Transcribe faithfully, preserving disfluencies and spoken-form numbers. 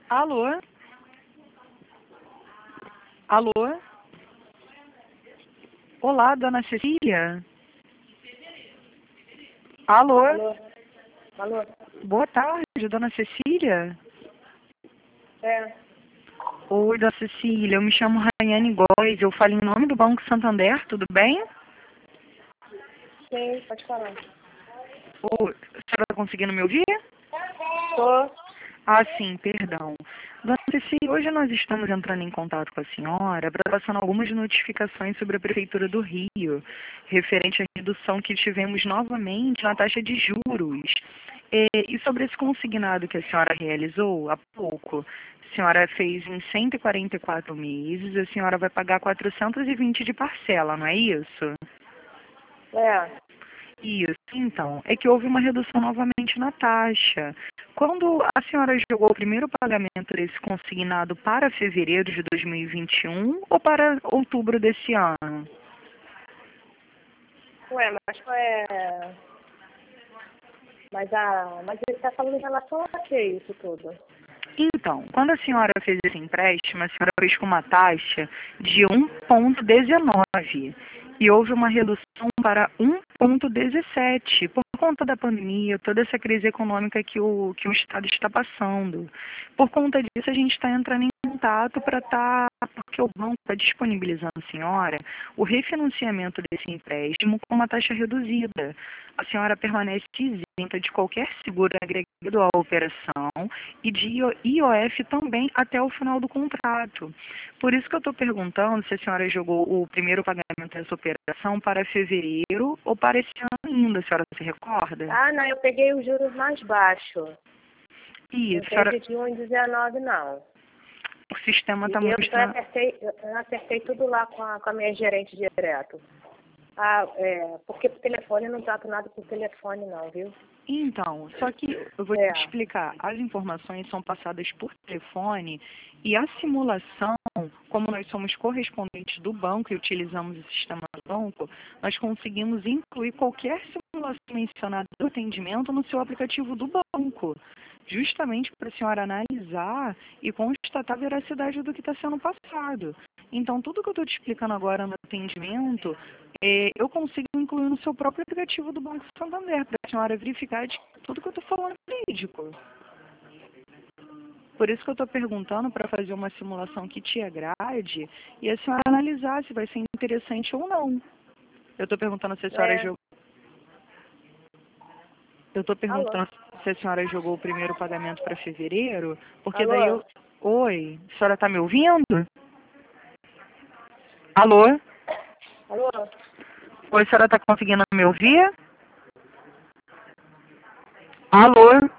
Alô? Alô? Olá, dona Cecília? Alô? Alô? Alô? Boa tarde, dona Cecília? É, Oi, dona Cecília, eu me chamo Rayane Góes, eu falo em nome do Banco Santander, tudo bem? sim, pode falar. Oi, a senhora está conseguindo me ouvir? Tô. Ah, sim, perdão. Dona Cecília, hoje nós estamos entrando em contato com a senhora para passar algumas notificações sobre a Prefeitura do Rio, referente à redução que tivemos novamente na taxa de juros. E, e sobre esse consignado que a senhora realizou há pouco, a senhora fez em cento e quarenta e quatro meses, a senhora vai pagar quatrocentos e vinte de parcela, não é isso? É, Isso, então, é que houve uma redução novamente na taxa. Quando a senhora jogou o primeiro pagamento desse consignado para fevereiro de dois mil e vinte e um ou para outubro desse ano? ué, mas é. Mas a. Mas ele tá falando em relação a que isso tudo? Então, quando a senhora fez esse empréstimo, a senhora fez com uma taxa de um vírgula dezenove e houve uma redução para um vírgula dezessete por conta da pandemia, toda essa crise econômica que o, que o Estado está passando. Por conta disso, a gente está entrando em contato para estar, porque o banco está disponibilizando a senhora o refinanciamento desse empréstimo com uma taxa reduzida. A senhora permanece isenta de qualquer seguro agregado à operação e de I O F também até o final do contrato. Por isso que eu estou perguntando se a senhora jogou o primeiro pagamento dessa operação para fevereiro ou para esse ano ainda, a senhora se recorda? Ah, não, eu peguei os juros mais baixos. Isso, Não a tem senhora, de um vírgula dezenove, não. o sistema E está eu, eu, mostrando... acertei, eu acertei tudo lá com a, com a minha gerente direto. Ah, é, porque por telefone eu não trato nada por telefone, não, viu? Então, só que eu vou É. te explicar, as informações são passadas por telefone e a simulação, como nós somos correspondentes do banco e utilizamos o sistema do banco, nós conseguimos incluir qualquer simulação mencionada do atendimento no seu aplicativo do banco, justamente para a senhora analisar e constatar a veracidade do que está sendo passado. Então, tudo que eu estou te explicando agora no atendimento, é, eu consigo incluir no seu próprio aplicativo do Banco Santander, para a senhora verificar de que tudo que eu estou falando é verídico. Por isso que eu estou perguntando para fazer uma simulação que te agrade e a senhora analisar se vai ser interessante ou não. Eu estou perguntando se a senhora É. jogou. Eu estou Alô? perguntando se a senhora jogou o primeiro pagamento para fevereiro, porque daí Alô? eu. Oi, a senhora está me ouvindo? Alô? Alô? Oi, a senhora está conseguindo me ouvir? Alô?